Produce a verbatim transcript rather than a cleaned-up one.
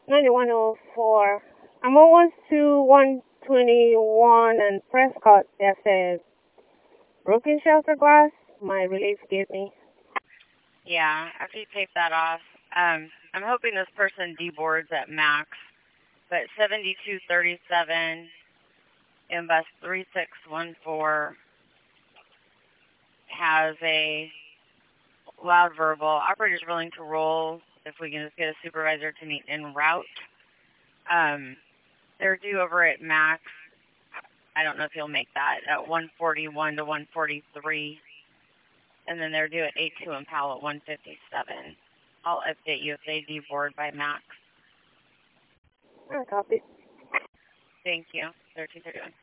ninety-one oh four. I'm almost to one twenty-one and Prescott. There's a broken shelter glass. My relief gave me. Yeah, after you take that off, um, I'm hoping this person deboards at max, but seventy-two thirty-seven in bus three six one four has a loud verbal. Operator's willing to roll if we can just get a supervisor to meet en route. Um, they're due over at max. I don't know if he'll make that at one forty-one to one forty-three. And then they're due at eight two Impala at one fifty-seven. I'll update you if they deboard by max. I copy. Thank you. thirteen thirty-one.